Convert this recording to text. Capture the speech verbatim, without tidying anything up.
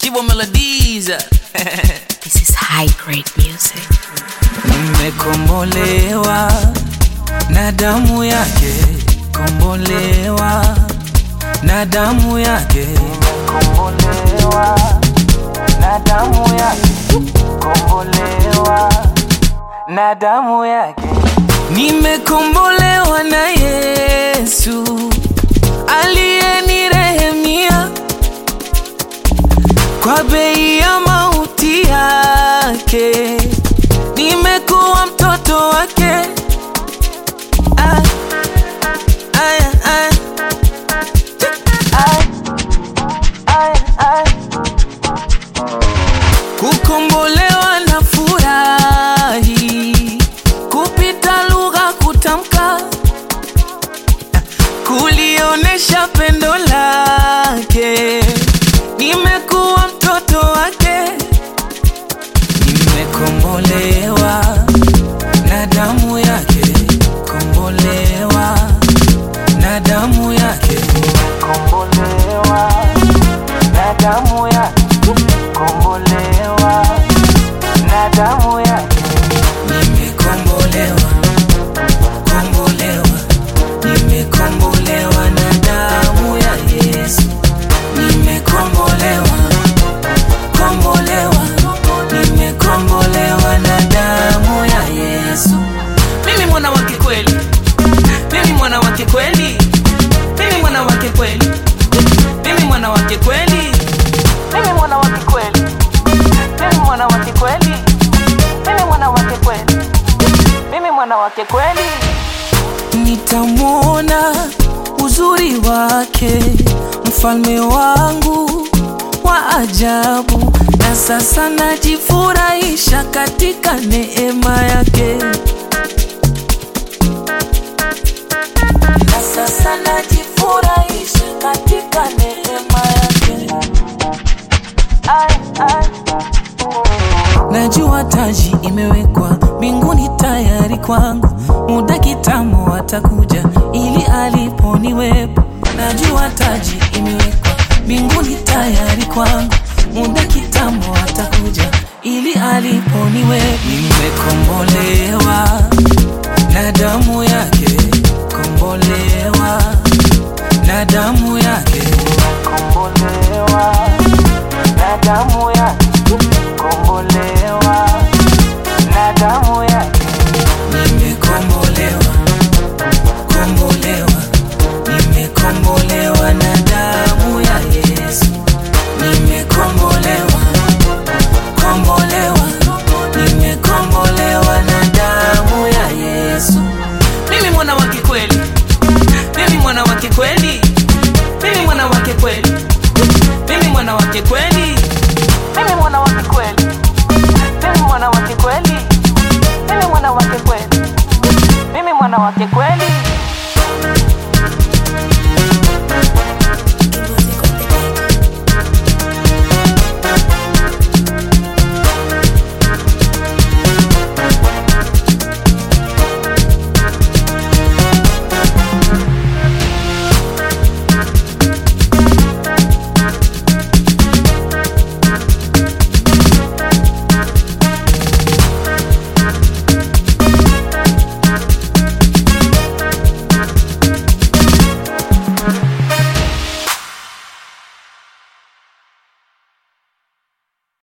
Chibo Melodies. This is high grade music. Nimekombolewa na damu yake, kombolewa na damu yake, kombolewa na damu yake, kombolewa na damu yake. Nimekombolewa na Yesu aliyenirehemia kwa bei ya mauti yake. Nimekuwa mtoto wake. Ah, ay, ay. Ay, ay, ay. Kukombolewa na furahi kupita lugha kutamka, kulionesha pendo lake. Nimekuwa mtoto wake. Nimekombolewa na damu yake, kombolewa na damu yake, kombolewa na damu yake, kombolewa na damu yake. Nimekombolewa, kombolewa, nimekombolewa na damu ya Yesu. Nimekombolewa, kombolewa, nimekombolewa na damu ya Yesu. Mimi mwana wake kweli, mimi mwana wake kweli, mimi mwana wake kweli, mimi mwana wake kweli, mimi mwana wake kweli, mimi mwana wake kweli, mimi mwana wake kweli, mimi mwana wake kweli. Nitamuona uzuri wake, mfalme wangu wa ajabu, na sasa najifurahisha katika neema yake. Na sasa najifurahisha katika neema yake. Ay, ay. Najua taji imewekwa mbinguni tayari kwangu, muda kitambo atakuja ili alipo niwepo. Najua taji imewekwa mbinguni tayari kwangu, muda kitambo atakuja ili alipo niwepo. Nimekombolewa na damu yake, kombolewa na damu yake, kombolewa na damu yake, kombolewa na damu yake. Nimekombolewa, kombolewa, nimekombolewa na damu ya Yesu. Nimekombolewa, kombolewa, nimekombolewa na damu ya Yesu. Mimi mwana wake kweli, mimi mwana wake kweli, mimi mwana wake kweli, mimi mwana wake kweli, mimi mwana wake kweli, mimi mwana wake kweli, mimi mwana wake kweli, mimi mwana wake kweli.